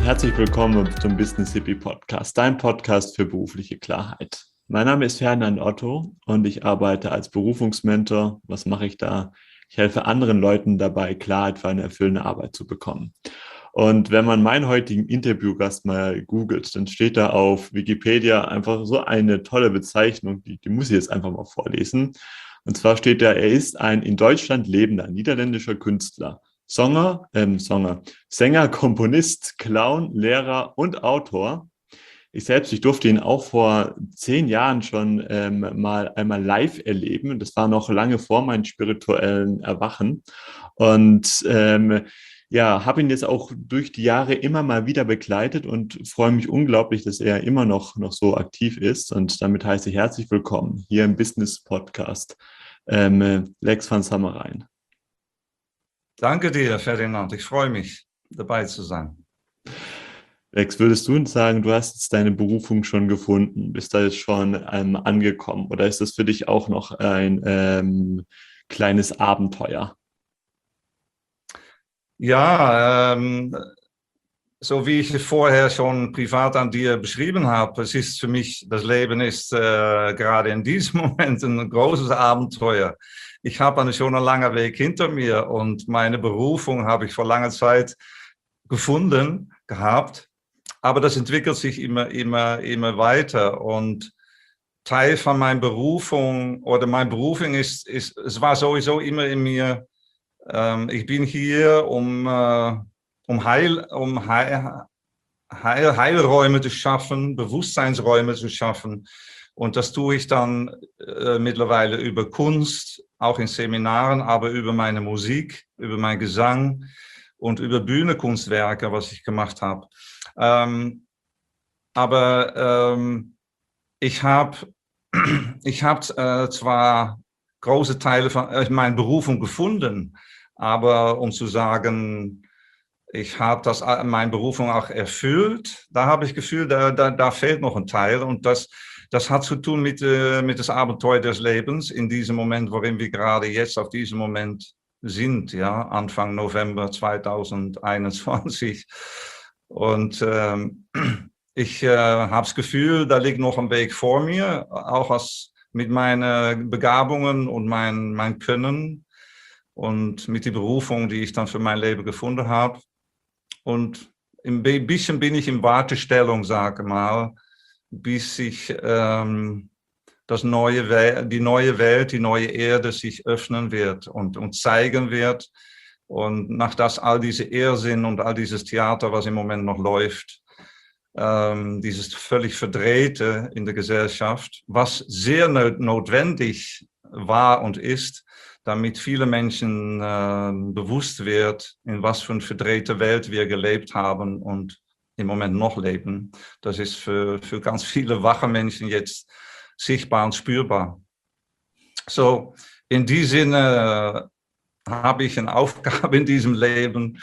Herzlich willkommen zum Business Hippie Podcast, dein Podcast für berufliche Klarheit. Mein Name ist Ferdinand Otto und ich arbeite als Berufungsmentor. Was mache ich da? Ich helfe anderen Leuten dabei, Klarheit für eine erfüllende Arbeit zu bekommen. Und wenn man meinen heutigen Interviewgast mal googelt, dann steht da auf Wikipedia einfach so eine tolle Bezeichnung, die muss ich jetzt einfach mal vorlesen. Und zwar steht da, er ist ein in Deutschland lebender niederländischer Künstler. Sänger, Komponist, Clown, Lehrer und Autor. Ich durfte ihn auch vor 10 Jahren schon mal einmal live erleben. Das war noch lange vor meinem spirituellen Erwachen. Und habe ihn jetzt auch durch die Jahre immer mal wieder begleitet und freue mich unglaublich, dass er immer noch so aktiv ist. Und damit heiße ich herzlich willkommen hier im Business Podcast, Lex van Sammerein. Danke dir, Ferdinand. Ich freue mich, dabei zu sein. Lex, würdest du uns sagen, du hast jetzt deine Berufung schon gefunden, bist da jetzt schon angekommen oder ist das für dich auch noch ein kleines Abenteuer? Ja, so wie ich es vorher schon privat an dir beschrieben habe, es ist für mich, das Leben ist gerade in diesem Moment ein großes Abenteuer. Ich habe schon einen langen Weg hinter mir und meine Berufung habe ich vor langer Zeit gefunden gehabt, aber das entwickelt sich immer weiter und Teil von meiner Berufung oder meine Berufung ist, es war sowieso immer in mir, ich bin hier, um Heilräume zu schaffen, Bewusstseinsräume zu schaffen. Und das tue ich dann mittlerweile über Kunst, auch in Seminaren, aber über meine Musik, über meinen Gesang und über Bühnenkunstwerke, was ich gemacht habe. Ich habe zwar große Teile von meiner Berufung gefunden, aber um zu sagen, ich habe meine Berufung auch erfüllt, da habe ich Gefühl, da fehlt noch ein Teil und das hat zu tun mit das Abenteuer des Lebens in diesem Moment, worin wir gerade jetzt auf diesem Moment sind, ja, Anfang November 2021. Und ich habe das Gefühl, da liegt noch ein Weg vor mir, auch mit meinen Begabungen und mein Können und mit der Berufung, die ich dann für mein Leben gefunden habe. Und ein bisschen bin ich in Wartestellung, sage mal, bis sich die neue Welt, die neue Erde sich öffnen wird und zeigen wird. Und nach das all diese Irrsinn und all dieses Theater, was im Moment noch läuft, dieses völlig Verdrehte in der Gesellschaft, was sehr notwendig war und ist, damit viele Menschen bewusst wird, in was für eine verdrehte Welt wir gelebt haben und im Moment noch leben. Das ist für ganz viele wache Menschen jetzt sichtbar und spürbar. So, in diesem Sinne habe ich eine Aufgabe in diesem Leben,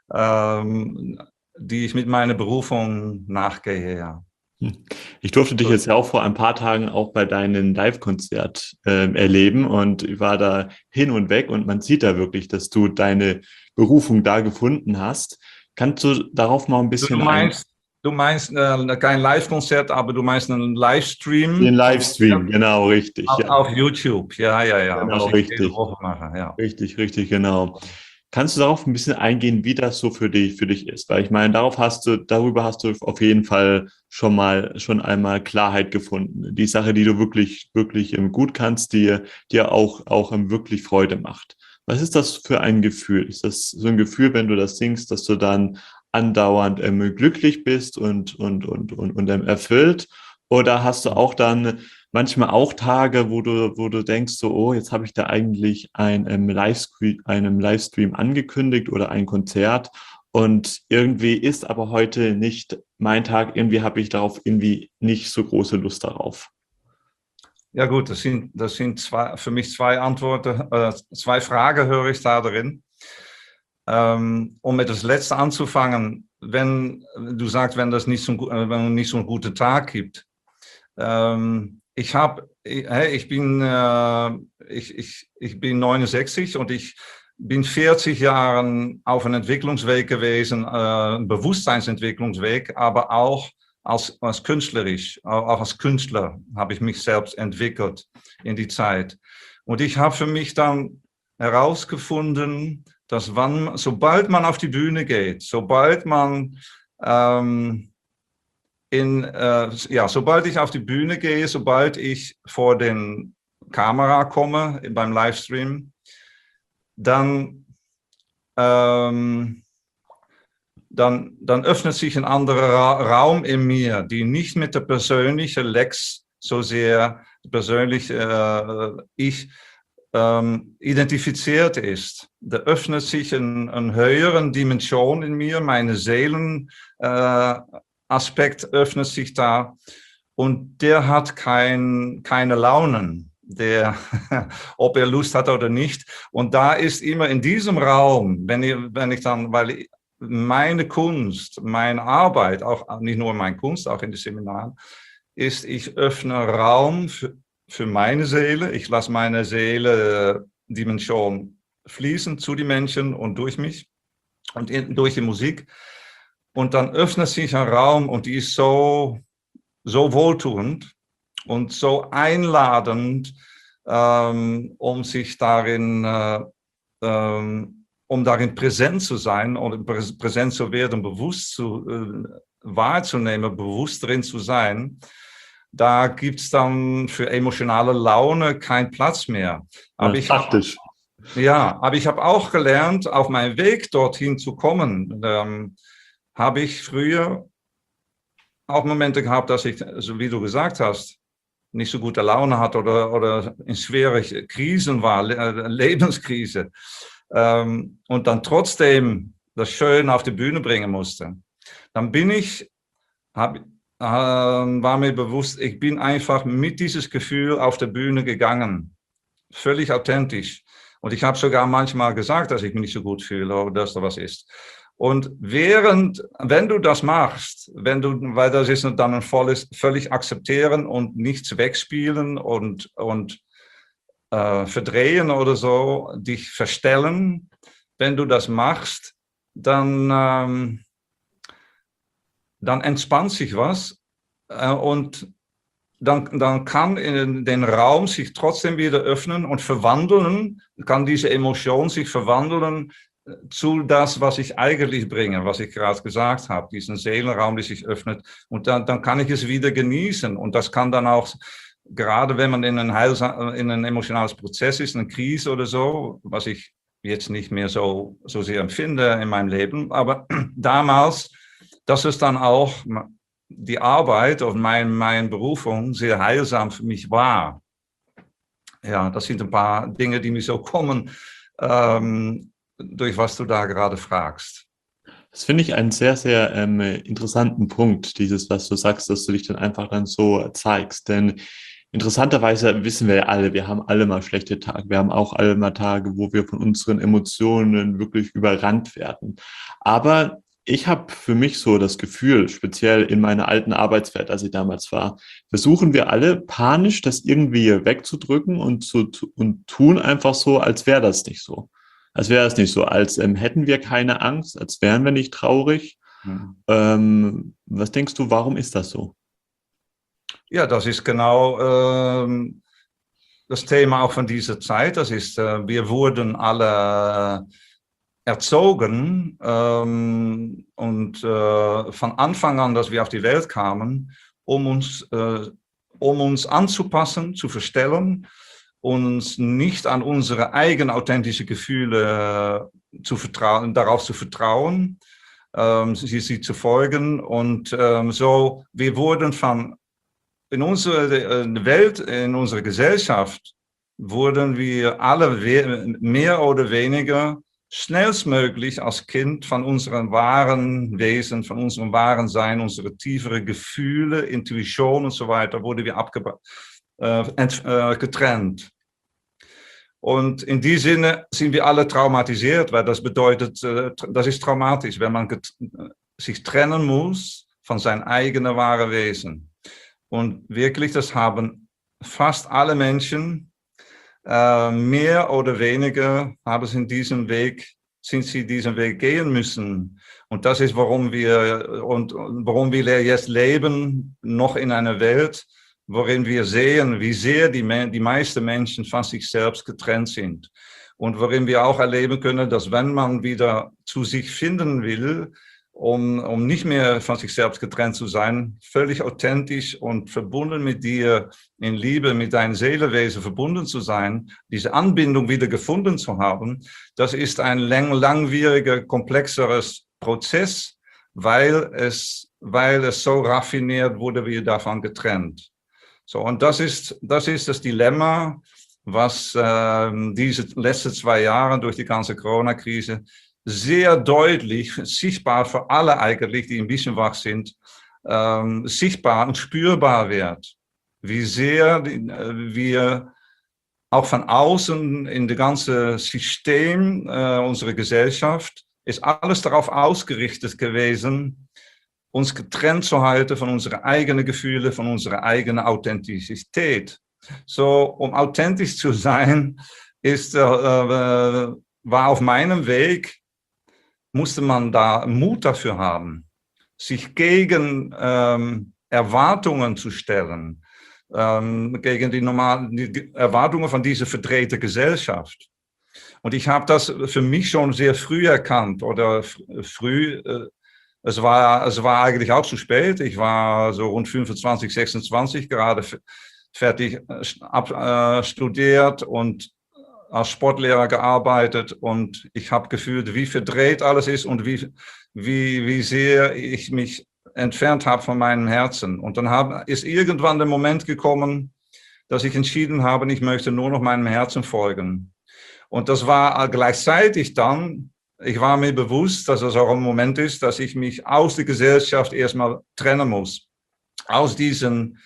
die ich mit meiner Berufung nachgehe, ja. Ich durfte dich jetzt ja auch vor ein paar Tagen auch bei deinem Live-Konzert erleben und ich war da hin und weg und man sieht da wirklich, dass du deine Berufung da gefunden hast. Kannst du darauf mal ein bisschen Du meinst kein Live-Konzert, aber du meinst einen Livestream? Den Livestream, genau, richtig. Auf YouTube, ja. Genau, was ich richtig. jede Woche mache, ja. Richtig, genau. Kannst du darauf ein bisschen eingehen, wie das so für dich ist? Weil ich meine, darüber hast du auf jeden Fall schon einmal Klarheit gefunden. Die Sache, die du wirklich gut kannst, die dir auch wirklich Freude macht. Was ist das für ein Gefühl? Ist das so ein Gefühl, wenn du das singst, dass du dann andauernd glücklich bist und erfüllt? Oder hast du auch dann manchmal auch Tage, wo du denkst, so, oh, jetzt habe ich da eigentlich einem Livestream angekündigt oder ein Konzert und irgendwie ist aber heute nicht mein Tag, irgendwie habe ich darauf irgendwie nicht so große Lust darauf. Ja gut, das sind für mich zwei Antworten, zwei Fragen höre ich da drin. Um mit das Letzte anzufangen, wenn du sagst, wenn es nicht so einen guten Tag gibt, ich bin 69 und ich bin 40 Jahre auf einem Entwicklungsweg gewesen, Bewusstseinsentwicklungsweg, aber auch als künstlerisch, auch als Künstler habe ich mich selbst entwickelt in die Zeit. Und ich habe für mich dann herausgefunden, dass sobald man auf die Bühne geht, sobald ich auf die Bühne gehe, sobald ich vor den Kamera komme beim Livestream, dann öffnet sich ein anderer Raum in mir, die nicht mit der persönlichen Lex so sehr persönlich ich identifiziert ist. Da öffnet sich eine höhere Dimension in mir, meine Seelenaspekt öffnet sich da und der hat keine Launen. Ob er Lust hat oder nicht. Und da ist immer in diesem Raum, weil meine Kunst, meine Arbeit, auch nicht nur meine Kunst, auch in den Seminaren, ist, ich öffne Raum für meine Seele. Ich lasse meine Seele-Dimension fließen zu den Menschen und durch mich und durch die Musik. Und dann öffnet sich ein Raum und die ist so wohltuend und so einladend, um sich darin, darin präsent zu sein und präsent zu werden, bewusst wahrzunehmen, bewusst drin zu sein. Da gibt es dann für emotionale Laune keinen Platz mehr. Aber ich habe auch gelernt, auf meinem Weg dorthin zu kommen, habe ich früher auch Momente gehabt, dass ich, so wie du gesagt hast, nicht so gute Laune hatte oder in schwere Krisen war, Lebenskrise, und dann trotzdem das Schöne auf die Bühne bringen musste. Dann war mir bewusst, ich bin einfach mit dieses Gefühl auf der Bühne gegangen, völlig authentisch. Und ich habe sogar manchmal gesagt, dass ich mich nicht so gut fühle oder dass da was ist. Und wenn du das machst, weil das ist dann ein völlig akzeptieren und nichts wegspielen und verdrehen oder so, dich verstellen, wenn du das machst, dann entspannt sich was und dann kann in den Raum sich trotzdem wieder öffnen und verwandeln, kann diese Emotion sich verwandeln zu das, was ich eigentlich bringe, was ich gerade gesagt habe, diesen Seelenraum, der sich öffnet. Und dann kann ich es wieder genießen. Und das kann dann auch, gerade wenn man in ein emotionales Prozess ist, eine Krise oder so, was ich jetzt nicht mehr so sehr empfinde in meinem Leben, aber damals, dass es dann auch die Arbeit und meine Berufung sehr heilsam für mich war. Ja, das sind ein paar Dinge, die mir so kommen, durch was du da gerade fragst. Das finde ich einen sehr, sehr interessanten Punkt, was du sagst, dass du dich dann einfach dann so zeigst. Denn interessanterweise wissen wir ja alle, wir haben alle mal schlechte Tage. Wir haben auch alle mal Tage, wo wir von unseren Emotionen wirklich überrannt werden. Aber ich habe für mich so das Gefühl, speziell in meiner alten Arbeitswelt, als ich damals war, versuchen wir alle panisch, das irgendwie wegzudrücken und tun einfach so, als wäre das nicht so. Als wäre es nicht so, als hätten wir keine Angst, als wären wir nicht traurig. Was denkst du, warum ist das so? Ja, das ist genau das Thema auch von dieser Zeit. Das ist, wir wurden alle erzogen und von Anfang an, dass wir auf die Welt kamen, um uns anzupassen, zu verstellen, uns nicht an unsere eigenen authentischen Gefühle darauf zu vertrauen, sie zu folgen. Und so, wir wurden in unserer Welt, in unserer Gesellschaft, wurden wir alle mehr oder weniger schnellstmöglich als Kind von unserem wahren Wesen, von unserem wahren Sein, unsere tieferen Gefühle, Intuition und so weiter, wurden wir getrennt. Und in diesem Sinne sind wir alle traumatisiert, weil das bedeutet, das ist traumatisch, wenn man sich trennen muss von seinem eigenen wahren Wesen. Und wirklich, das haben fast alle Menschen mehr oder weniger sind sie diesen Weg gehen müssen. Und das ist, warum wir jetzt leben, noch in einer Welt, worin wir sehen, wie sehr die meisten Menschen von sich selbst getrennt sind. Und worin wir auch erleben können, dass wenn man wieder zu sich finden will, um nicht mehr von sich selbst getrennt zu sein, völlig authentisch und verbunden mit dir, in Liebe mit deinem Seelewesen verbunden zu sein, diese Anbindung wieder gefunden zu haben, das ist ein langwieriger, komplexeres Prozess, weil es so raffiniert wurde, wir davon getrennt. So, und das ist das Dilemma, was diese letzten 2 Jahre durch die ganze Corona-Krise sehr deutlich, sichtbar für alle eigentlich, die ein bisschen wach sind, sichtbar und spürbar wird. Wie sehr wir auch von außen in das ganze System unserer Gesellschaft ist alles darauf ausgerichtet gewesen, uns getrennt zu halten von unseren eigenen Gefühlen, von unserer eigenen Authentizität. So, um authentisch zu sein, war auf meinem Weg, musste man da Mut dafür haben, sich gegen Erwartungen zu stellen, gegen die Erwartungen von dieser verdrehten Gesellschaft. Und ich habe das für mich schon sehr früh erkannt oder früh. Es war eigentlich auch zu spät. Ich war so rund 25, 26, gerade fertig studiert und als Sportlehrer gearbeitet. Und ich habe gefühlt, wie verdreht alles ist und wie sehr ich mich entfernt habe von meinem Herzen. Und dann ist irgendwann der Moment gekommen, dass ich entschieden habe, ich möchte nur noch meinem Herzen folgen. Und das war gleichzeitig dann, ich war mir bewusst, dass es auch ein Moment ist, dass ich mich aus der Gesellschaft erstmal trennen muss. Aus diesen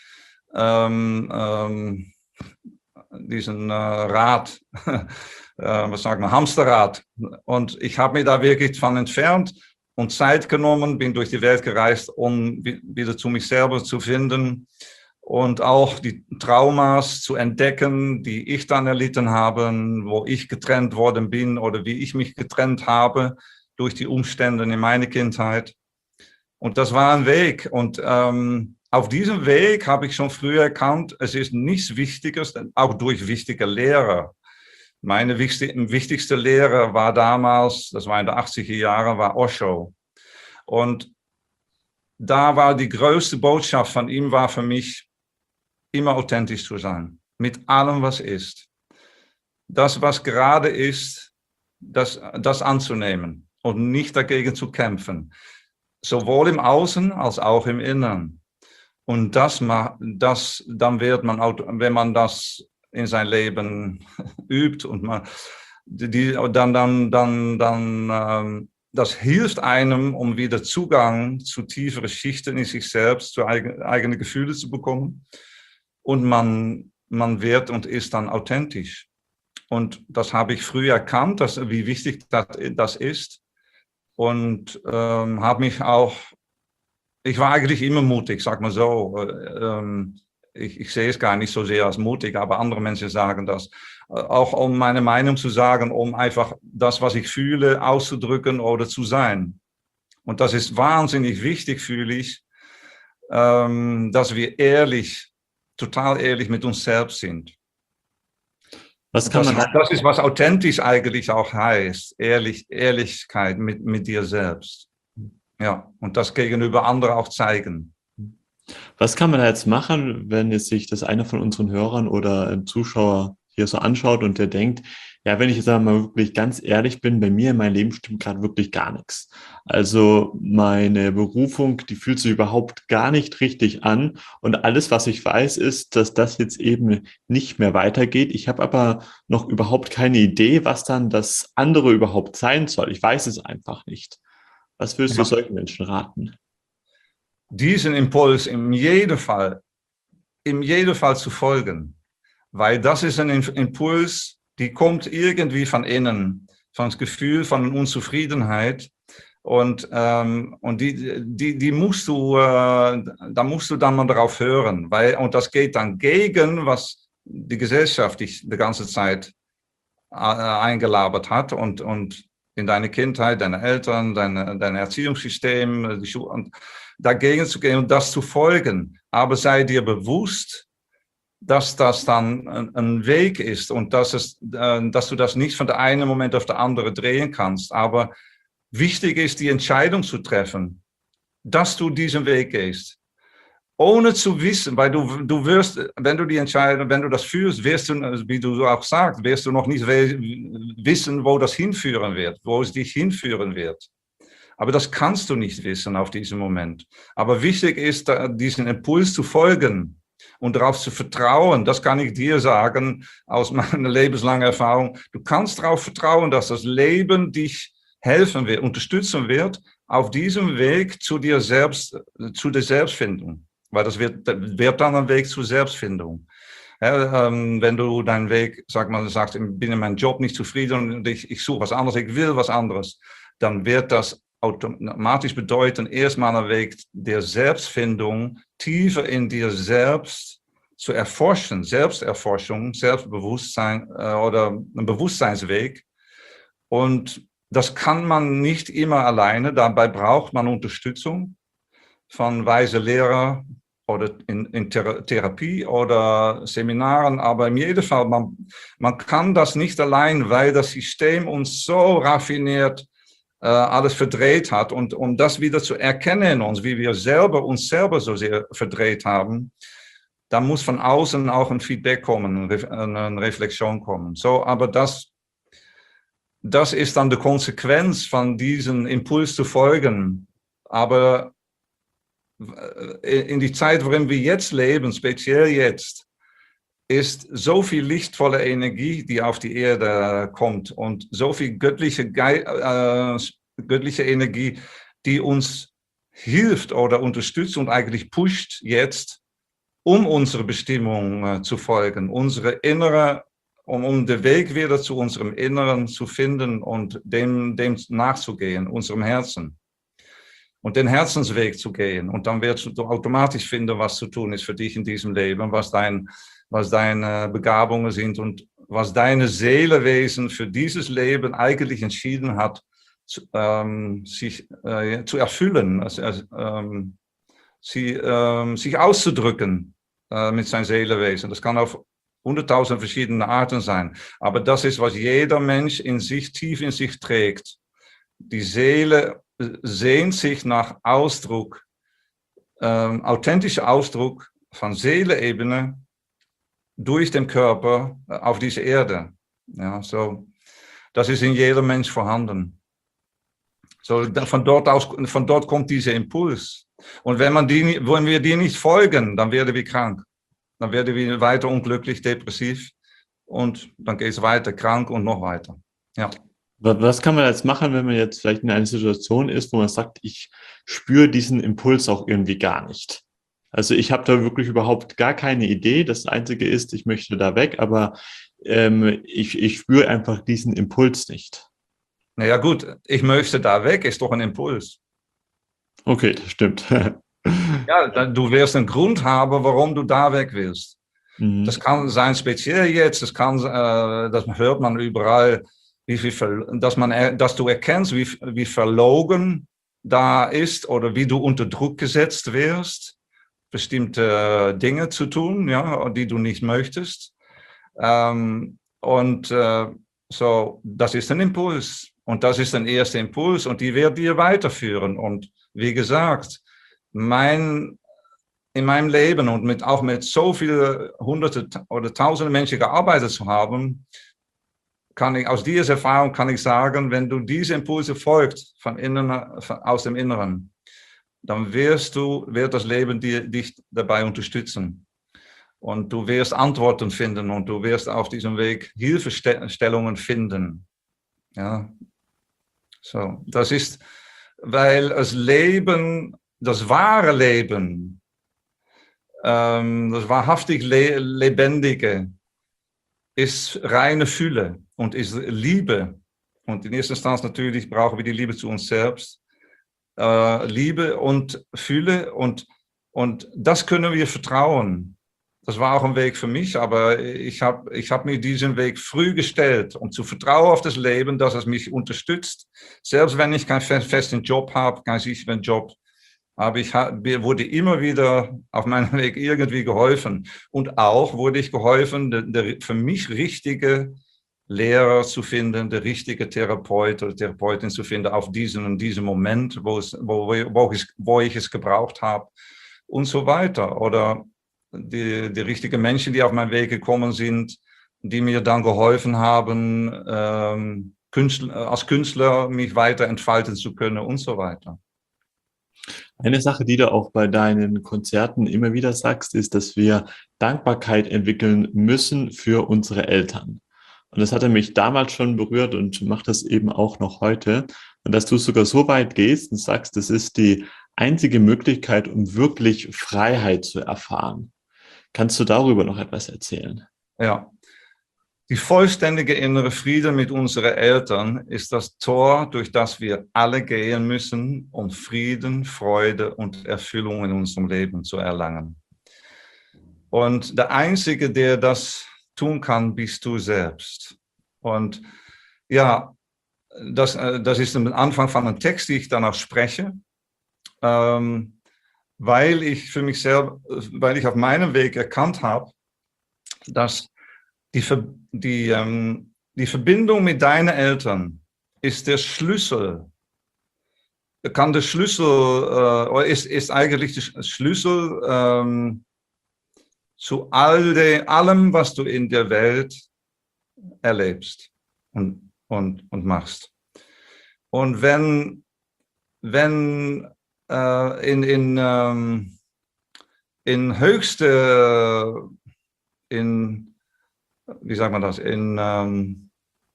Rad, was sagt man, Hamsterrad. Und ich habe mich da wirklich von entfernt und Zeit genommen, bin durch die Welt gereist, um wieder zu mich selber zu finden und auch die Traumas zu entdecken, die ich dann erlitten habe, wo ich getrennt worden bin oder wie ich mich getrennt habe durch die Umstände in meiner Kindheit. Und das war ein Weg. Und auf diesem Weg habe ich schon früher erkannt, es ist nichts Wichtiges, auch durch wichtige Lehrer. Meine wichtigste Lehrer war damals, das war in den 80er Jahren, war Osho. Und da war die größte Botschaft von ihm, war für mich, immer authentisch zu sein, mit allem, was ist. Das, was gerade ist, das anzunehmen und nicht dagegen zu kämpfen. Sowohl im Außen als auch im Inneren. Und dann wird man, wenn man das in sein Leben übt und das hilft einem, um wieder Zugang zu tieferen Schichten in sich selbst, zu eigenen Gefühlen zu bekommen. Und man wird und ist dann authentisch. Und das habe ich früh erkannt, wie wichtig das ist. Und habe mich auch, ich war eigentlich immer mutig, sag mal so. Ich sehe es gar nicht so sehr als mutig, aber andere Menschen sagen das. Auch um meine Meinung zu sagen, um einfach das, was ich fühle, auszudrücken oder zu sein. Und das ist wahnsinnig wichtig, fühle ich, dass wir total ehrlich mit uns selbst sind. Das ist, was authentisch eigentlich auch heißt. Ehrlichkeit mit dir selbst. Ja, und das gegenüber anderen auch zeigen. Was kann man da jetzt machen, wenn jetzt sich das einer von unseren Hörern oder ein Zuschauer hier so anschaut und der denkt, ja, wenn ich jetzt mal wirklich ganz ehrlich bin, bei mir in meinem Leben stimmt gerade wirklich gar nichts. Also meine Berufung, die fühlt sich überhaupt gar nicht richtig an. Und alles, was ich weiß, ist, dass das jetzt eben nicht mehr weitergeht. Ich habe aber noch überhaupt keine Idee, was dann das andere überhaupt sein soll. Ich weiß es einfach nicht. Was würdest du solchen Menschen raten? Diesen Impuls in jedem Fall zu folgen. Weil das ist ein Impuls, die kommt irgendwie von innen, von das Gefühl von Unzufriedenheit. Und die da musst du dann mal drauf hören. Und das geht dann gegen, was die Gesellschaft dich die ganze Zeit eingelabert hat und in deine Kindheit, deine Eltern, dein Erziehungssystem, die Schule, und dagegen zu gehen und das zu folgen. Aber sei dir bewusst, dass das dann ein Weg ist und dass du das nicht von der einen Moment auf den anderen drehen kannst. Aber wichtig ist, die Entscheidung zu treffen, dass du diesen Weg gehst. Ohne zu wissen, weil du wirst, wenn du die Entscheidung, wenn du das führst, wirst du, wie du auch sagst, wirst du noch nicht wissen, wo das hinführen wird, wo es dich hinführen wird. Aber das kannst du nicht wissen auf diesem Moment. Aber wichtig ist, diesen Impuls zu folgen und darauf zu vertrauen. Das kann ich dir sagen aus meiner lebenslangen Erfahrung. Du kannst darauf vertrauen, dass das Leben dich helfen wird, unterstützen wird auf diesem Weg zu dir selbst, zu der Selbstfindung. Weil das wird dann ein Weg zur Selbstfindung. Ja, wenn du deinen Weg, sagst, ich bin in meinem Job nicht zufrieden und ich suche was anderes, ich will was anderes, dann wird das automatisch bedeuten, erstmal einen Weg der Selbstfindung, tiefer in dir selbst zu erforschen, Selbsterforschung, Selbstbewusstsein oder ein Bewusstseinsweg. Und das kann man nicht immer alleine, dabei braucht man Unterstützung von weise Lehrer oder in Therapie oder Seminaren, aber in jedem Fall, man kann das nicht allein, weil das System uns so raffiniert alles verdreht hat und um das wieder zu erkennen in uns, wie wir uns selber so sehr verdreht haben, da muss von außen auch ein Feedback kommen, eine Reflexion kommen. So, aber das ist dann die Konsequenz von diesem Impuls zu folgen. Aber in die Zeit, worin wir jetzt leben, speziell jetzt, ist so viel lichtvolle Energie, die auf die Erde kommt und so viel göttliche Energie, die uns hilft oder unterstützt und eigentlich pusht jetzt, um unsere Bestimmung zu folgen, um den Weg wieder zu unserem Inneren zu finden und dem nachzugehen, unserem Herzen. Und den Herzensweg zu gehen. Und dann wirst du automatisch finden, was zu tun ist für dich in diesem Leben, was deine Begabungen sind und was deine Seelewesen für dieses Leben eigentlich entschieden hat, sich zu erfüllen, sich auszudrücken mit seinem Seelewesen. Das kann auf 100.000 verschiedene Arten sein. Aber das ist, was jeder Mensch tief in sich trägt. Die Seele sehnt sich nach Ausdruck, authentischer Ausdruck von Seeleebene durch den Körper auf diese Erde. Ja, so, das ist in jedem Mensch vorhanden. So, von dort kommt dieser Impuls. Und wenn wir die nicht folgen, dann werden wir krank. Dann werden wir weiter unglücklich, depressiv und dann geht es weiter, krank und noch weiter. Ja. Was kann man jetzt machen, wenn man jetzt vielleicht in einer Situation ist, wo man sagt, ich spüre diesen Impuls auch irgendwie gar nicht? Also ich habe da wirklich überhaupt gar keine Idee. Das Einzige ist, ich möchte da weg, aber ich spüre einfach diesen Impuls nicht. Naja gut, ich möchte da weg, ist doch ein Impuls. Okay, das stimmt. Ja, du wirst einen Grund haben, warum du da weg willst. Mhm. Das kann sein, speziell jetzt, das hört man überall, dass du erkennst, wie verlogen da ist oder wie du unter Druck gesetzt wirst, bestimmte Dinge zu tun, ja, die du nicht möchtest. So, das ist ein Impuls und das ist ein erster Impuls und die wird dir weiterführen. Und wie gesagt, in meinem Leben und auch mit so vielen Hunderte oder Tausende Menschen gearbeitet zu haben, aus dieser Erfahrung kann ich sagen, wenn du diese Impulse folgst aus dem Inneren, dann wird das Leben dich dabei unterstützen. Und du wirst Antworten finden und du wirst auf diesem Weg Hilfestellungen finden. Ja. So, das ist, weil das Leben, das wahre Leben, das wahrhaftig Lebendige, ist reine Fülle und ist Liebe. Und in erster Instanz natürlich brauchen wir die Liebe zu uns selbst. Liebe und Fülle und das können wir vertrauen. Das war auch ein Weg für mich, aber ich hab mir diesen Weg früh gestellt, um zu vertrauen auf das Leben, dass es mich unterstützt. Selbst wenn ich keinen festen Job habe, keinen sicheren Job, aber mir wurde immer wieder auf meinem Weg irgendwie geholfen. Und auch wurde ich geholfen, der für mich richtige Lehrer zu finden, der richtige Therapeut oder Therapeutin zu finden auf diesen und diesem Moment, wo ich es gebraucht habe und so weiter. Oder die richtigen Menschen, die auf meinen Weg gekommen sind, die mir dann geholfen haben, als Künstler mich weiter entfalten zu können und so weiter. Eine Sache, die du auch bei deinen Konzerten immer wieder sagst, ist, dass wir Dankbarkeit entwickeln müssen für unsere Eltern. Und das hatte mich damals schon berührt und macht das eben auch noch heute. Und dass du sogar so weit gehst und sagst, das ist die einzige Möglichkeit, um wirklich Freiheit zu erfahren. Kannst du darüber noch etwas erzählen? Ja. Die vollständige innere Friede mit unseren Eltern ist das Tor, durch das wir alle gehen müssen, um Frieden, Freude und Erfüllung in unserem Leben zu erlangen. Und der Einzige, der das tun kann, bist du selbst. Und ja, das ist am Anfang von einem Text, den ich danach spreche, weil ich für mich selber, weil ich auf meinem Weg erkannt habe, dass die Verbindung mit deinen Eltern ist der Schlüssel, ist eigentlich der Schlüssel zu allem, was du in der Welt erlebst und machst. Und wenn in höchste, wie sagt man das, in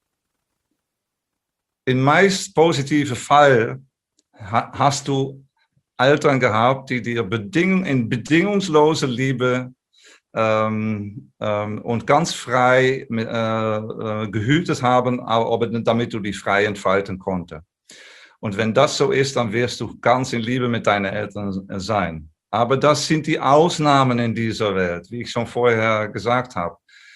meist positive Fall hast du Eltern gehabt, die dir in bedingungslose Liebe und ganz frei gehütet haben, damit du dich frei entfalten konntest. Und wenn das so ist, dann wirst du ganz in Liebe mit deinen Eltern sein. Aber das sind die Ausnahmen in dieser Welt, wie ich schon vorher gesagt habe.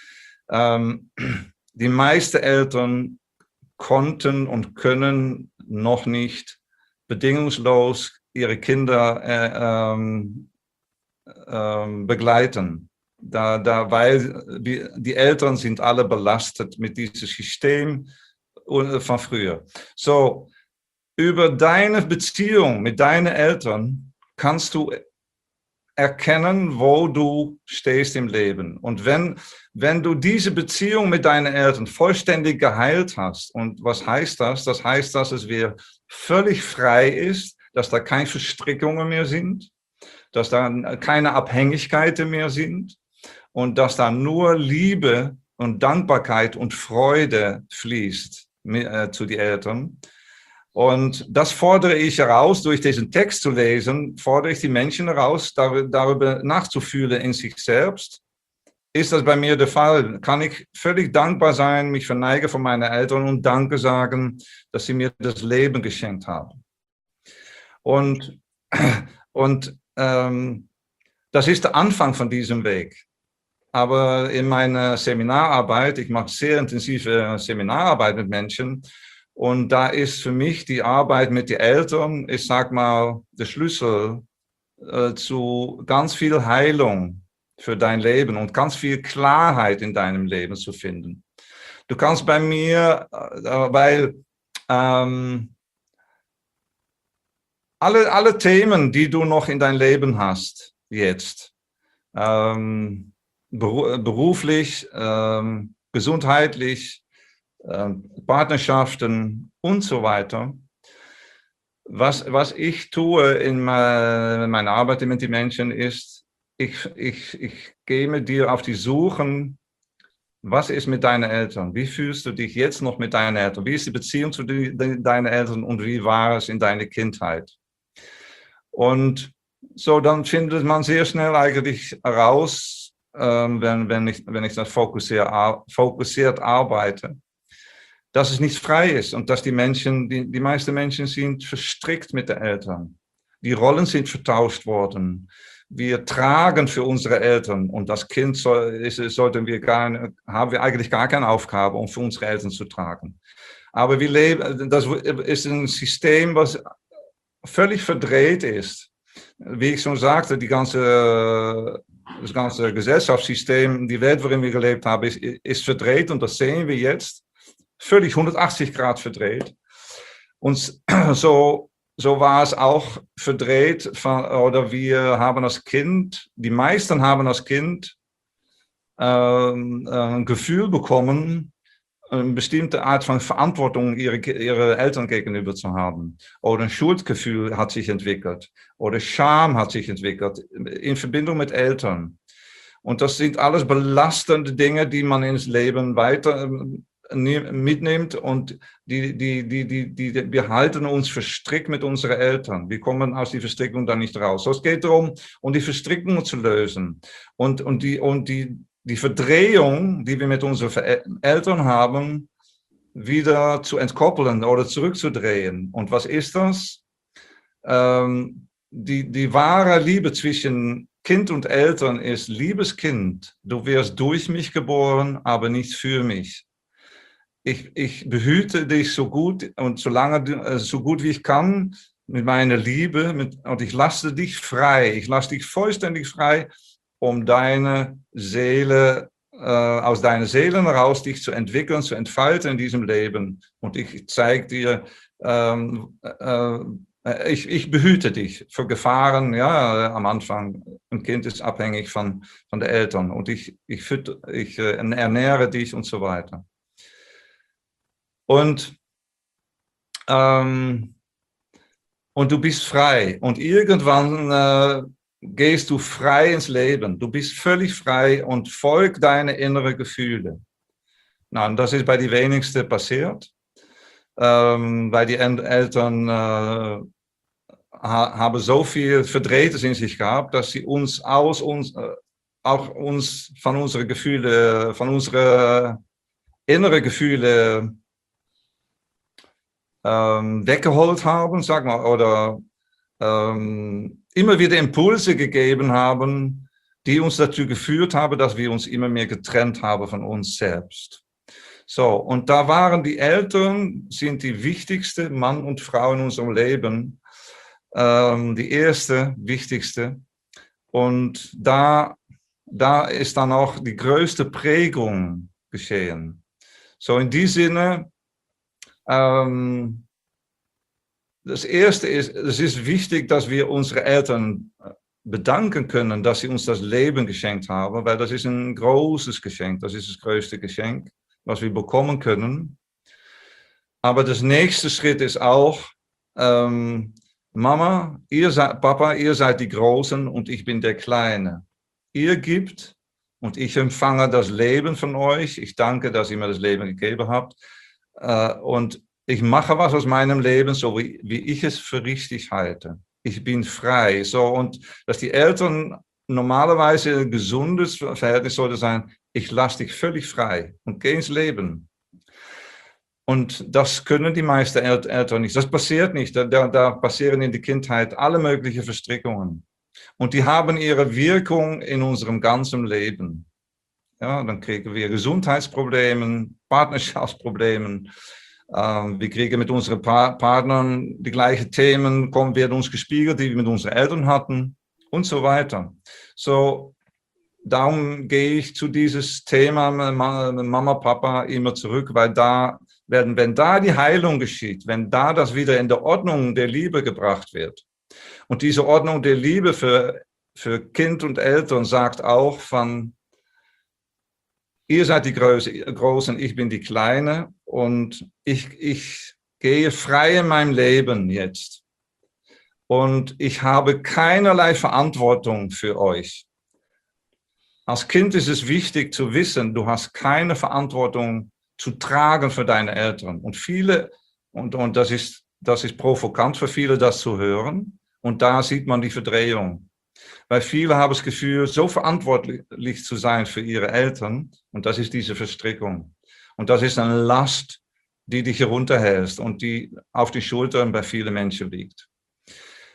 Die meisten Eltern konnten und können noch nicht bedingungslos ihre Kinder begleiten. Weil die Eltern sind alle belastet mit diesem System von früher. So, über deine Beziehung mit deinen Eltern kannst du erkennen, wo du stehst im Leben. Und wenn du diese Beziehung mit deinen Eltern vollständig geheilt hast, und was heißt das? Das heißt, dass es wieder völlig frei ist, dass da keine Verstrickungen mehr sind, dass da keine Abhängigkeiten mehr sind und dass da nur Liebe und Dankbarkeit und Freude fließt zu den Eltern. Und das fordere ich heraus, durch diesen Text zu lesen, fordere ich die Menschen heraus, darüber nachzufühlen in sich selbst. Ist das bei mir der Fall? Kann ich völlig dankbar sein, mich verneigen von meinen Eltern und Danke sagen, dass sie mir das Leben geschenkt haben? Und das ist der Anfang von diesem Weg. Aber in meiner Seminararbeit, ich mache sehr intensive Seminararbeit mit Menschen, und da ist für mich die Arbeit mit den Eltern, ich sag mal, der Schlüssel zu ganz viel Heilung für dein Leben und ganz viel Klarheit in deinem Leben zu finden. Du kannst bei mir, weil alle Themen, die du noch in dein Leben hast, jetzt, beruflich, gesundheitlich, Partnerschaften und so weiter. Was ich tue in meiner Arbeit mit den Menschen ist, ich gehe mit dir auf die Suche, was ist mit deinen Eltern? Wie fühlst du dich jetzt noch mit deinen Eltern? Wie ist die Beziehung zu deinen Eltern und wie war es in deiner Kindheit? Und so, dann findet man sehr schnell eigentlich heraus, wenn ich das fokussiert arbeite, dass es nicht frei ist und dass die meisten Menschen sind verstrickt mit den Eltern. Die Rollen sind vertauscht worden. wir tragen für unsere Eltern und das Kind haben wir eigentlich gar keine Aufgabe, um für unsere Eltern zu tragen. Aber wir leben, das ist ein System, was völlig verdreht ist. Wie ich schon sagte, das ganze Gesellschaftssystem, die Welt, worin wir gelebt haben, ist verdreht und das sehen wir jetzt. Völlig 180 Grad verdreht. Und so war es auch verdreht, oder wir haben als Kind, die meisten haben als Kind ein Gefühl bekommen, eine bestimmte Art von Verantwortung ihre Eltern gegenüber zu haben. Oder ein Schuldgefühl hat sich entwickelt. Oder Scham hat sich entwickelt in Verbindung mit Eltern. Und das sind alles belastende Dinge, die man ins Leben weiter mitnimmt und wir halten uns verstrickt mit unseren Eltern. Wir kommen aus der Verstrickung dann nicht raus. So, es geht darum, die Verstrickung zu lösen und die Verdrehung, die wir mit unseren Eltern haben, wieder zu entkoppeln oder zurückzudrehen. Und was ist das? Die wahre Liebe zwischen Kind und Eltern ist: liebes Kind, du wirst durch mich geboren, aber nicht für mich. Ich behüte dich so gut und so gut wie ich kann mit meiner Liebe und ich lasse dich frei. Ich lasse dich vollständig frei, um deine Seele, aus deiner Seele heraus dich zu entwickeln, zu entfalten in diesem Leben. Und ich zeige dir, ich behüte dich vor Gefahren. Ja, am Anfang, ein Kind ist abhängig von den Eltern und ich ernähre dich und so weiter. Und du bist frei. Und irgendwann gehst du frei ins Leben. Du bist völlig frei und folg deine inneren Gefühle. Na, und das ist bei den wenigsten passiert. Weil die Eltern haben so viel Verdrehtes in sich gehabt, dass sie uns von unseren Gefühlen, von unseren inneren Gefühlen weggeholt haben, sag mal, oder immer wieder Impulse gegeben haben, die uns dazu geführt haben, dass wir uns immer mehr getrennt haben von uns selbst. So, und da waren die Eltern, sind die wichtigste Mann und Frau in unserem Leben, die erste, wichtigste. Und da ist dann auch die größte Prägung geschehen. So, in diesem Sinne, das Erste ist, es ist wichtig, dass wir unsere Eltern bedanken können, dass sie uns das Leben geschenkt haben, weil das ist ein großes Geschenk, das ist das größte Geschenk, was wir bekommen können. Aber das nächste Schritt ist auch, Mama, Papa, ihr seid die Großen und ich bin der Kleine. Ihr gebt und ich empfange das Leben von euch. Ich danke, dass ihr mir das Leben gegeben habt. Und ich mache was aus meinem Leben, so wie ich es für richtig halte. Ich bin frei. So, und dass die Eltern normalerweise ein gesundes Verhältnis sollte sein, ich lasse dich völlig frei und geh ins Leben. Und das können die meisten Eltern nicht. Das passiert nicht. Da passieren in der Kindheit alle möglichen Verstrickungen. Und die haben ihre Wirkung in unserem ganzen Leben. Ja, dann kriegen wir Gesundheitsprobleme, Partnerschaftsprobleme. Wir kriegen mit unseren Partnern die gleichen Themen, werden uns gespiegelt, die wir mit unseren Eltern hatten und so weiter. So, darum gehe ich zu dieses Thema Mama, Papa immer zurück, weil wenn da die Heilung geschieht, wenn da das wieder in der Ordnung der Liebe gebracht wird. Und diese Ordnung der Liebe für Kind und Eltern sagt auch von, ihr seid die Großen, ich bin die Kleine und ich gehe frei in meinem Leben jetzt. Und ich habe keinerlei Verantwortung für euch. Als Kind ist es wichtig zu wissen, du hast keine Verantwortung zu tragen für deine Eltern. Und das ist provokant für viele, das zu hören. Und da sieht man die Verdrehung. Weil viele haben das Gefühl, so verantwortlich zu sein für ihre Eltern. Und das ist diese Verstrickung. Und das ist eine Last, die dich herunterhältst und die auf die Schultern bei vielen Menschen liegt.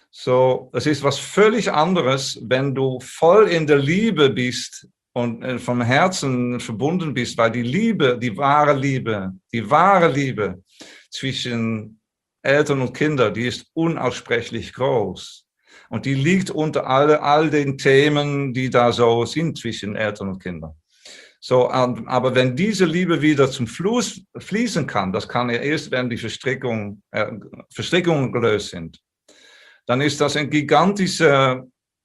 So, es ist was völlig anderes, wenn du voll in der Liebe bist und vom Herzen verbunden bist, weil die Liebe, die wahre Liebe zwischen Eltern und Kindern, die ist unaussprechlich groß. Und die liegt unter all den Themen, die da so sind zwischen Eltern und Kindern. So, aber wenn diese Liebe wieder zum Fluss fließen kann, das kann ja erst, wenn die Verstrickungen gelöst sind, dann ist das eine gigantische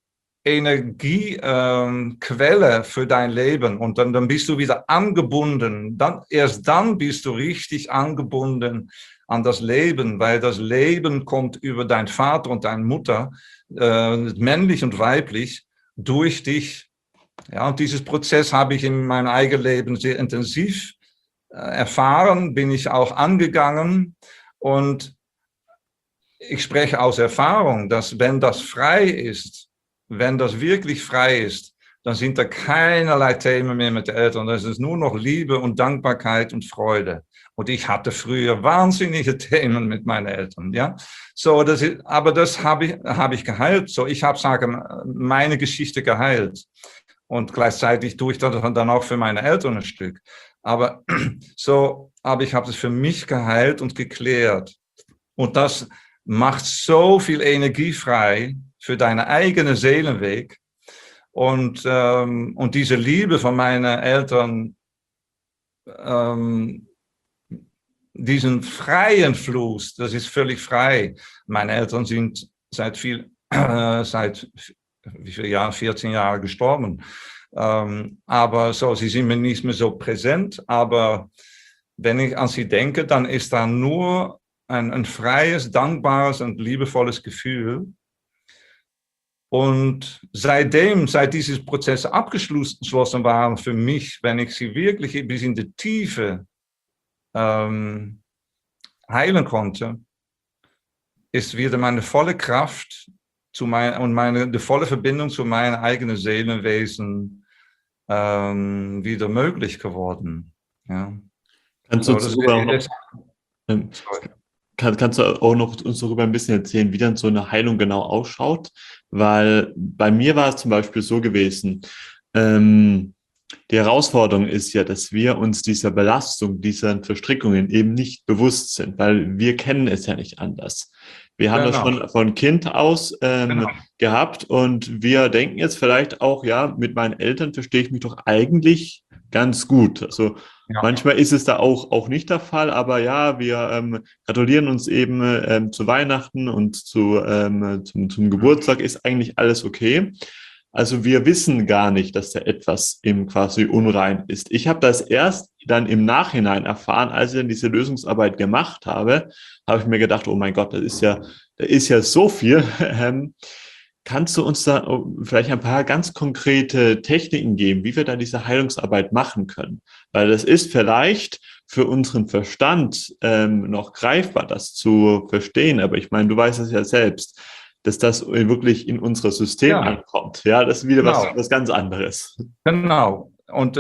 Energiequelle für dein Leben. Und dann bist du wieder angebunden. Erst dann bist du richtig angebunden an das Leben, weil das Leben kommt über deinen Vater und deine Mutter, männlich und weiblich, durch dich. Ja, und dieses Prozess habe ich in meinem eigenen Leben sehr intensiv erfahren, bin ich auch angegangen. Und ich spreche aus Erfahrung, dass wenn das frei ist, wenn das wirklich frei ist, dann sind da keinerlei Themen mehr mit den Eltern. Das ist nur noch Liebe und Dankbarkeit und Freude. Und ich hatte früher wahnsinnige Themen mit meinen Eltern, ja. So, aber das habe ich geheilt. So, ich habe, meine Geschichte geheilt. Und gleichzeitig tue ich das dann auch für meine Eltern ein Stück. Aber ich habe es für mich geheilt und geklärt. Und das macht so viel Energie frei für deinen eigenen Seelenweg. Und diese Liebe von meinen Eltern, diesen freien Fluss, das ist völlig frei. Meine Eltern sind seit wie viel Jahren, 14 Jahre gestorben. Aber so, sie sind mir nicht mehr so präsent. Aber wenn ich an sie denke, dann ist da nur ein freies, dankbares und liebevolles Gefühl. Und seit dieses Prozess abgeschlossen waren für mich, wenn ich sie wirklich bis in die Tiefe heilen konnte, ist wieder meine volle Kraft die volle Verbindung zu meinem eigenen Seelenwesen wieder möglich geworden. Ja. Kannst du uns kannst du auch noch uns darüber ein bisschen erzählen, wie dann so eine Heilung genau ausschaut? Weil bei mir war es zum Beispiel so gewesen, die Herausforderung ist ja, dass wir uns dieser Belastung, dieser Verstrickungen eben nicht bewusst sind, weil wir kennen es ja nicht anders. Wir haben das schon von Kind aus gehabt und wir denken jetzt vielleicht auch, ja, mit meinen Eltern verstehe ich mich doch eigentlich ganz gut. Also manchmal ist es da auch nicht der Fall, aber ja, wir gratulieren uns eben zu Weihnachten und zum Geburtstag ist eigentlich alles okay. Also wir wissen gar nicht, dass da etwas eben quasi unrein ist. Ich habe das erst dann im Nachhinein erfahren, als ich dann diese Lösungsarbeit gemacht habe ich mir gedacht, oh mein Gott, da ist ja so viel. Kannst du uns da vielleicht ein paar ganz konkrete Techniken geben, wie wir da diese Heilungsarbeit machen können? Weil das ist vielleicht für unseren Verstand noch greifbar, das zu verstehen. Aber ich meine, du weißt es ja selbst, dass das wirklich in unser System ankommt. Ja, das ist wieder was ganz anderes. Genau. Und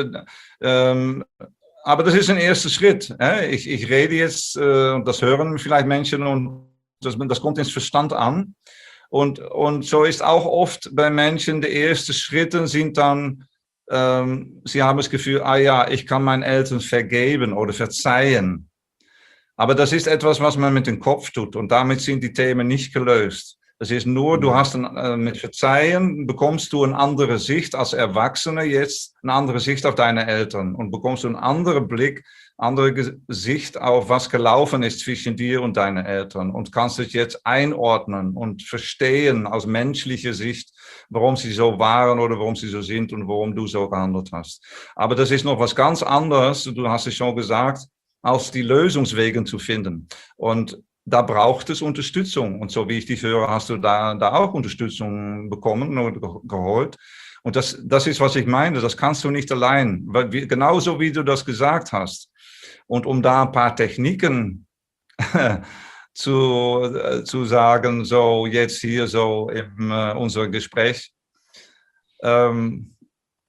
aber das ist ein erster Schritt. Ich rede jetzt, und das hören vielleicht Menschen, und das kommt ins Verstand an. Und so ist auch oft bei Menschen, die ersten Schritte sind dann, sie haben das Gefühl, ich kann meinen Eltern vergeben oder verzeihen. Aber das ist etwas, was man mit dem Kopf tut und damit sind die Themen nicht gelöst. Das ist nur, du hast mit Verzeihen bekommst du eine andere Sicht als Erwachsener jetzt, eine andere Sicht auf deine Eltern und bekommst du einen anderen Blick, andere Sicht auf was gelaufen ist zwischen dir und deinen Eltern und kannst dich jetzt einordnen und verstehen aus menschlicher Sicht, warum sie so waren oder warum sie so sind und warum du so gehandelt hast. Aber das ist noch was ganz anderes, du hast es schon gesagt, als die Lösungswege zu finden. Und da braucht es Unterstützung. Und so wie ich dich höre, hast du da auch Unterstützung bekommen oder geholt. Und das ist, was ich meine. Das kannst du nicht allein. Weil genauso wie du das gesagt hast. Und um da ein paar Techniken zu sagen, so jetzt hier so in unserem Gespräch,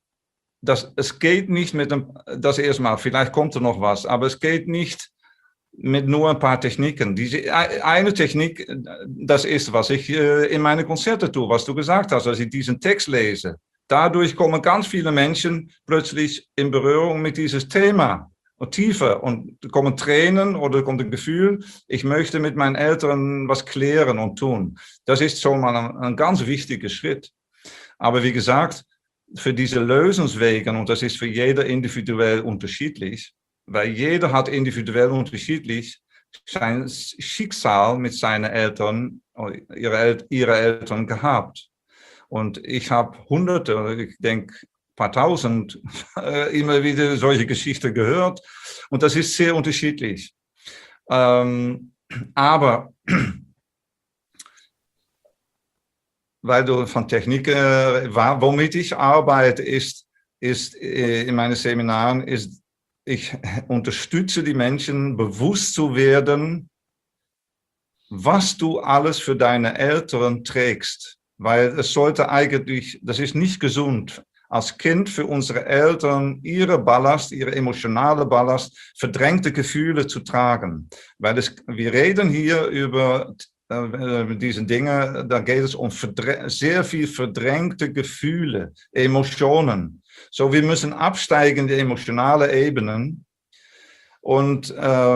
es geht nicht das erstmal, vielleicht kommt noch was, aber es geht nicht mit nur ein paar Techniken. Diese eine Technik, das ist, was ich in meine Konzerte tue, was du gesagt hast, als ich diesen Text lese. Dadurch kommen ganz viele Menschen plötzlich in Berührung mit diesem Thema und tiefer und kommen Tränen oder kommt ein Gefühl, ich möchte mit meinen Eltern was klären und tun. Das ist schon mal ein ganz wichtiger Schritt. Aber wie gesagt, für diese Lösungswege, und das ist für jeder individuell unterschiedlich, weil jeder hat individuell unterschiedlich sein Schicksal mit seinen Eltern, ihre Eltern gehabt. Und ich habe Hunderte, ich denke ein paar Tausend, immer wieder solche Geschichten gehört. Und das ist sehr unterschiedlich. Aber weil du von Technik, womit ich arbeite, ist in meinen Seminaren, ist, ich unterstütze die Menschen, bewusst zu werden, was du alles für deine Eltern trägst. Weil es sollte eigentlich, das ist nicht gesund, als Kind für unsere Eltern ihre Ballast, ihre emotionale Ballast, verdrängte Gefühle zu tragen. Weil wir reden hier über diese Dinge, da geht es um sehr viel verdrängte Gefühle, Emotionen. So, wir müssen absteigen die emotionale Ebenen. Und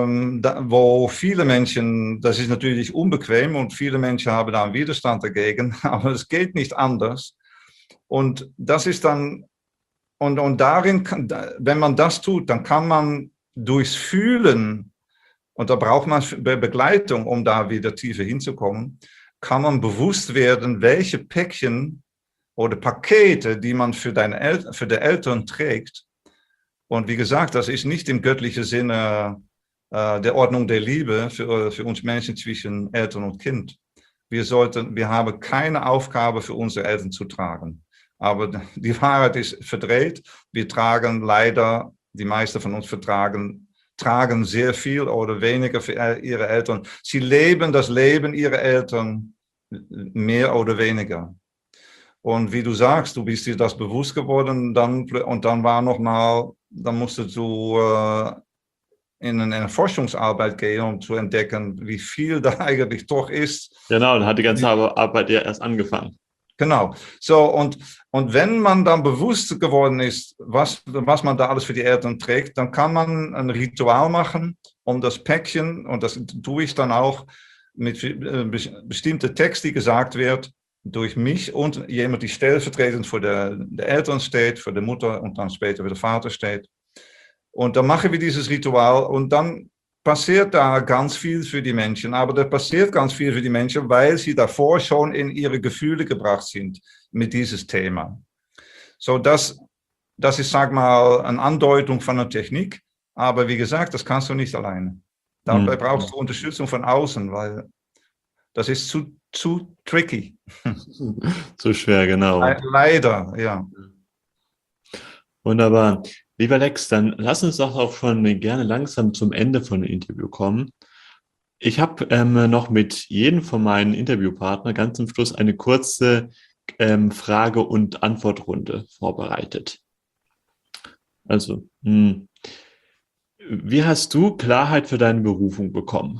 wo viele Menschen, das ist natürlich unbequem und viele Menschen haben da einen Widerstand dagegen, aber es geht nicht anders. Und das ist dann, und darin, wenn man das tut, dann kann man durchs Fühlen, und da braucht man Begleitung, um da wieder tiefer hinzukommen, kann man bewusst werden, welche Päckchen oder Pakete, die man für die Eltern trägt. Und wie gesagt, das ist nicht im göttlichen Sinne der Ordnung der Liebe für uns Menschen zwischen Eltern und Kind. Wir haben keine Aufgabe für unsere Eltern zu tragen. Aber die Wahrheit ist verdreht. Wir tragen leider, die meisten von uns tragen sehr viel oder weniger für ihre Eltern. Sie leben das Leben ihrer Eltern mehr oder weniger. Und wie du sagst, du bist dir das bewusst geworden, und dann war nochmal, dann musstest du in eine Forschungsarbeit gehen, um zu entdecken, wie viel da eigentlich doch ist. Genau, dann hat die ganze Arbeit ja erst angefangen. Genau. So, und wenn man dann bewusst geworden ist, was man da alles für die Eltern trägt, dann kann man ein Ritual machen, um das Päckchen, und das tue ich dann auch mit bestimmten Text, die gesagt wird, durch mich und jemand, die stellvertretend für die Eltern steht, für die Mutter und dann später für den Vater steht. Und dann machen wir dieses Ritual und dann passiert da ganz viel für die Menschen. Aber da passiert ganz viel für die Menschen, weil sie davor schon in ihre Gefühle gebracht sind mit dieses Thema. So, das ist, sag mal, eine Andeutung von einer Technik. Aber wie gesagt, das kannst du nicht alleine. Dabei brauchst du Unterstützung von außen, weil das ist zu tricky. Zu schwer, genau. Leider, ja. Wunderbar. Lieber Lex, dann lass uns doch auch schon gerne langsam zum Ende von dem Interview kommen. Ich habe noch mit jedem von meinen Interviewpartnern ganz zum Schluss eine kurze Frage- und Antwortrunde vorbereitet. Also, wie hast du Klarheit für deine Berufung bekommen?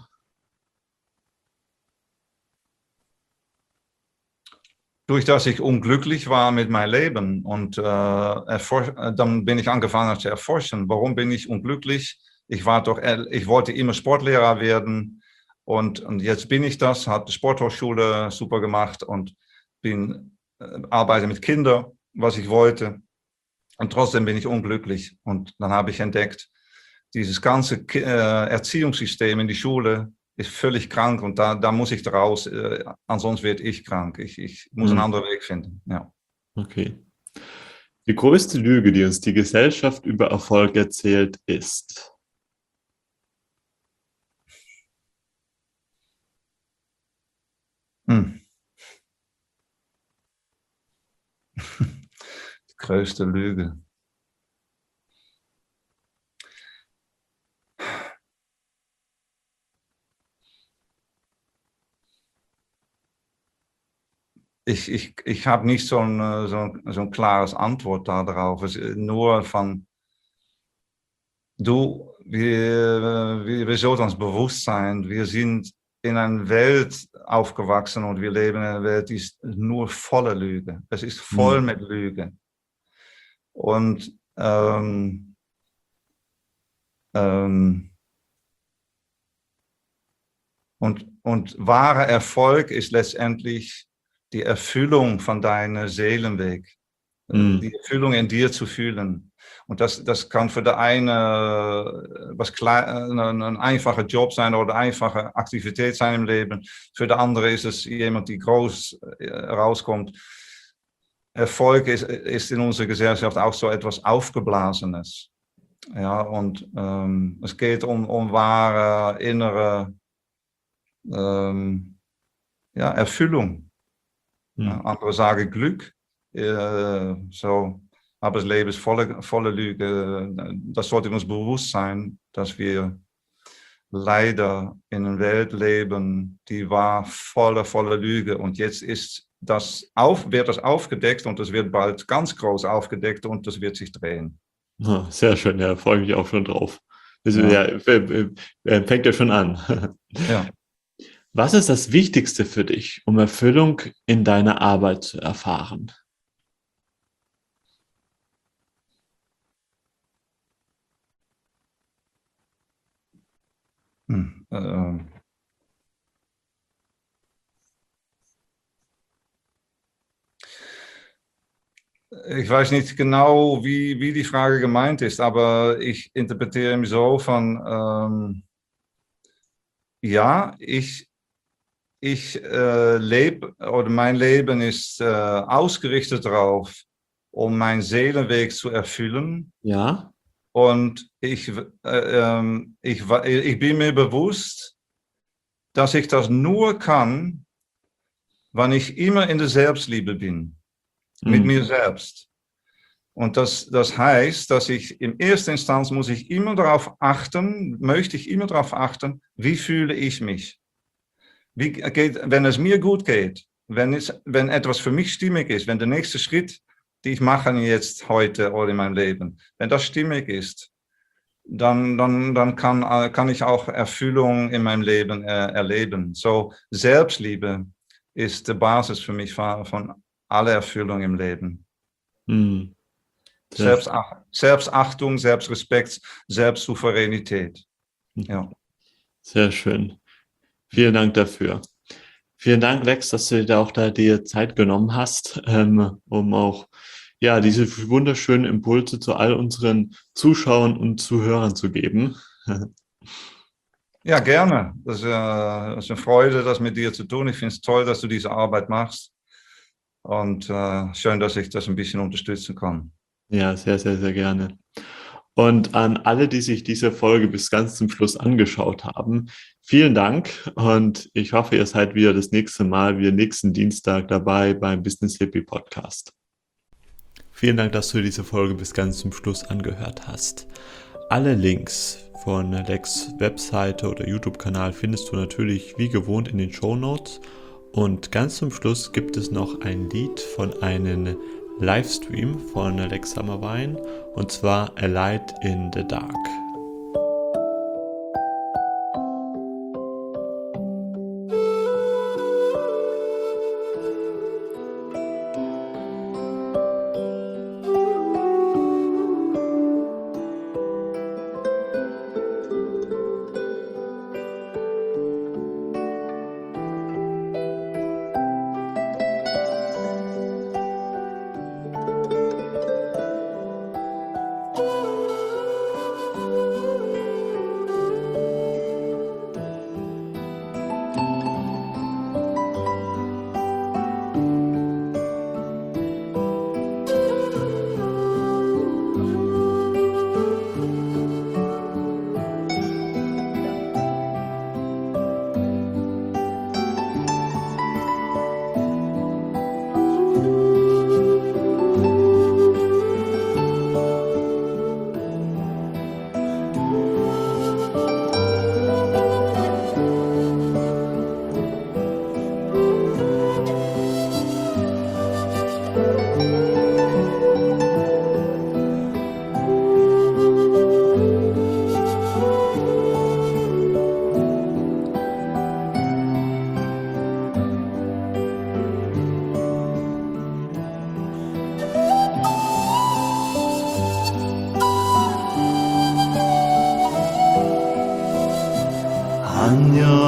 Durch dass ich unglücklich war mit meinem Leben und dann bin ich angefangen zu erforschen, warum bin ich unglücklich? Ich wollte immer Sportlehrer werden und jetzt bin ich das, habe die Sporthochschule super gemacht und arbeite mit Kindern, was ich wollte, und trotzdem bin ich unglücklich. Und dann habe ich entdeckt, dieses ganze Erziehungssystem in die Schule ist völlig krank und da muss ich raus, ansonsten werde ich krank. Ich muss einen anderen Weg finden. Ja. Okay. Die größte Lüge, die uns die Gesellschaft über Erfolg erzählt, ist? Die größte Lüge. Ich habe nicht so ein klares Antwort darauf. Es ist nur von, wir sollten uns bewusst sein, wir sind in einer Welt aufgewachsen und wir leben in einer Welt, die ist nur voller Lüge. Es ist voll mit Lüge. Und wahrer Erfolg ist letztendlich die Erfüllung von deinem Seelenweg, die Erfüllung in dir zu fühlen. Und das kann für der eine ein einfacher Job sein oder eine einfache Aktivität sein im Leben. Für der andere ist es jemand, die groß rauskommt. Erfolg ist in unserer Gesellschaft auch so etwas Aufgeblasenes. Ja, und es geht um wahre innere Erfüllung. Ja, andere sagen Glück. Aber das Leben ist voller Lüge. Das sollte uns bewusst sein, dass wir leider in einer Welt leben, die war voller Lüge. Und jetzt wird das aufgedeckt und es wird bald ganz groß aufgedeckt und das wird sich drehen. Sehr schön, ja, freue mich auch schon drauf. Fängt ja schon an. Ja. Was ist das Wichtigste für dich, um Erfüllung in deiner Arbeit zu erfahren? Ich weiß nicht genau, wie die Frage gemeint ist, aber ich interpretiere ihn so von, ja, ich lebe, oder mein Leben ist ausgerichtet darauf, um meinen Seelenweg zu erfüllen. Ja. Und ich bin mir bewusst, dass ich das nur kann, wenn ich immer in der Selbstliebe bin. Mit mir selbst. Und das heißt, dass ich in erster Instanz möchte ich immer darauf achten, wie fühle ich mich? Wenn es mir gut geht, wenn etwas für mich stimmig ist, wenn der nächste Schritt, den ich mache jetzt heute oder in meinem Leben, wenn das stimmig ist, dann kann ich auch Erfüllung in meinem Leben erleben. So, Selbstliebe ist die Basis für mich von aller Erfüllung im Leben. Selbstachtung, Selbstrespekt, Selbstsouveränität. Ja. Sehr schön. Vielen Dank dafür. Vielen Dank, Lex, dass du dir Zeit genommen hast, um auch diese wunderschönen Impulse zu all unseren Zuschauern und Zuhörern zu geben. Ja, gerne. Das ist eine Freude, das mit dir zu tun. Ich finde es toll, dass du diese Arbeit machst. Und schön, dass ich das ein bisschen unterstützen kann. Ja, sehr, sehr, sehr gerne. Und an alle, die sich diese Folge bis ganz zum Schluss angeschaut haben, vielen Dank. Und ich hoffe, ihr seid wieder das nächste Mal, wieder nächsten Dienstag dabei beim Business Hippie Podcast. Vielen Dank, dass du diese Folge bis ganz zum Schluss angehört hast. Alle Links von Lex' Webseite oder YouTube-Kanal findest du natürlich wie gewohnt in den Shownotes. Und ganz zum Schluss gibt es noch ein Lied von einem Livestream von Lex Hammerwein, und zwar A Light in the Dark.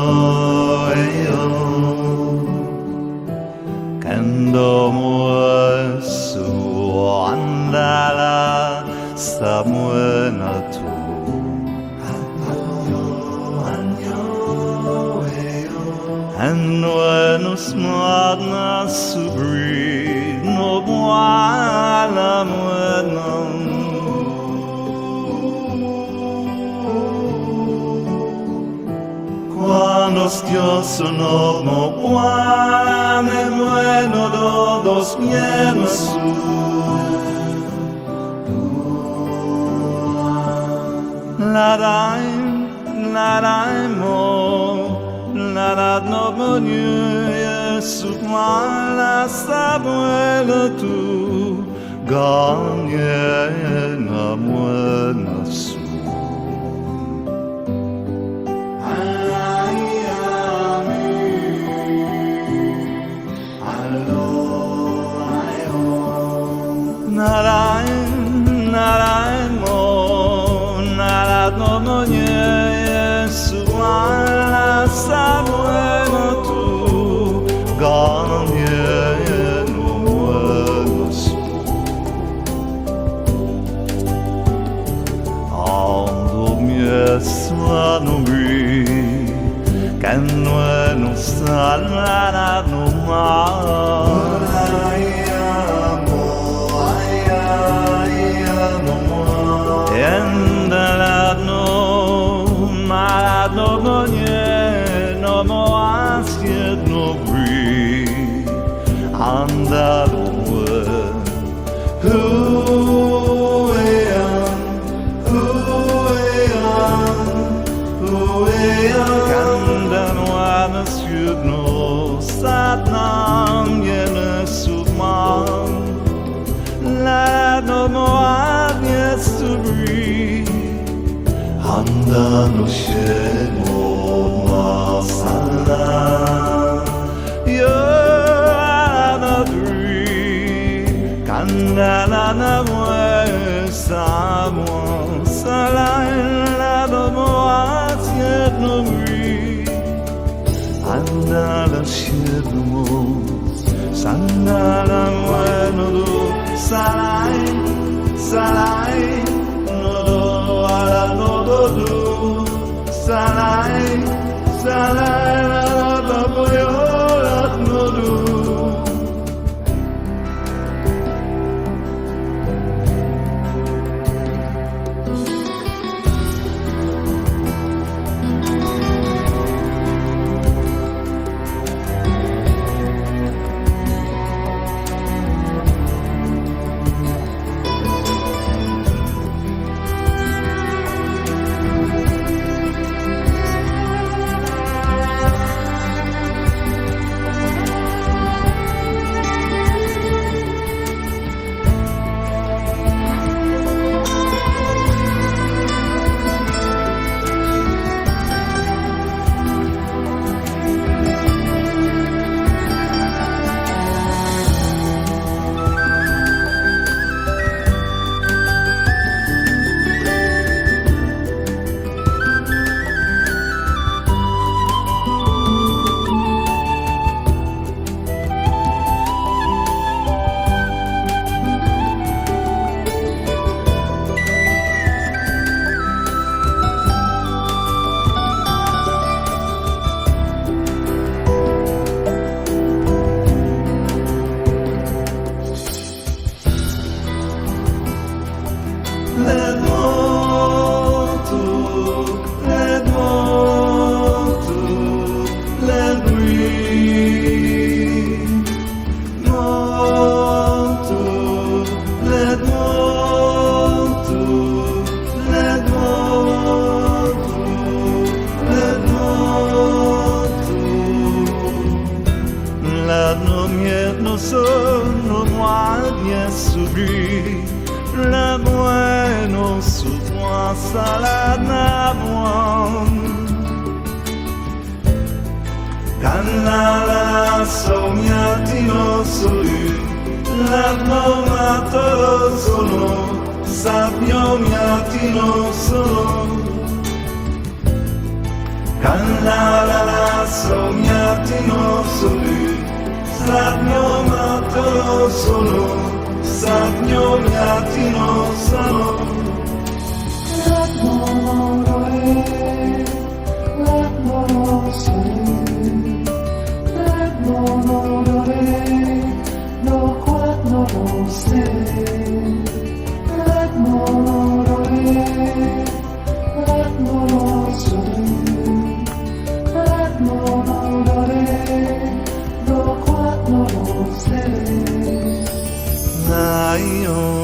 Kendo mua su andala sa muena tu. And when usmadna subri no buala muenam. Cuando Dios no buane bueno todos mienos la daim mo la no menu Yesu la sabuela tu gagne na muena su. Narain mo narad no monye Yesu ala sabuena tu ganye no muenos ando Yesu anumi can no salana no ma. No monie, no mo asied no bri, andalue. Kandan wa monsieur no satnam yene subman, la no mo asied to bri. Anda no shemo masala yo anadri kandala na muesamo sala la do moasiet no mi anda la shemo sandala bueno do salai salai Salai, salai, la boyola no do. sono moagna subì la bueno su tua salada buon canala sognati no soli la mona toro sono sabiognati no sono Cannala sognati non soli, sagnomato sono, sagnomiati non sono. Io